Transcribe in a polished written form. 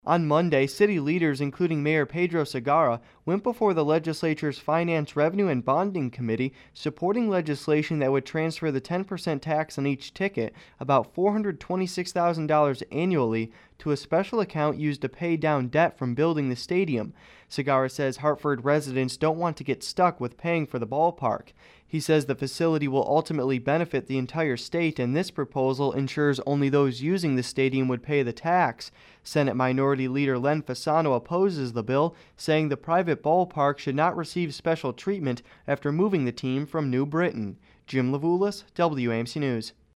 On Monday, city leaders, including Mayor Pedro Segarra, went before the legislature's Finance, Revenue, and Bonding Committee, supporting legislation that would transfer the 10% tax on each ticket, about $426,000 annually, to a special account used to pay down debt from building the stadium. Segarra says Hartford residents don't want to get stuck with paying for the ballpark. He says the facility will ultimately benefit the entire state, and this proposal ensures only those using the stadium would pay the tax. Senate Minority Leader Len Fasano opposes the bill, saying the private ballpark should not receive special treatment after moving the team from New Britain. Jim Levulis, WAMC News.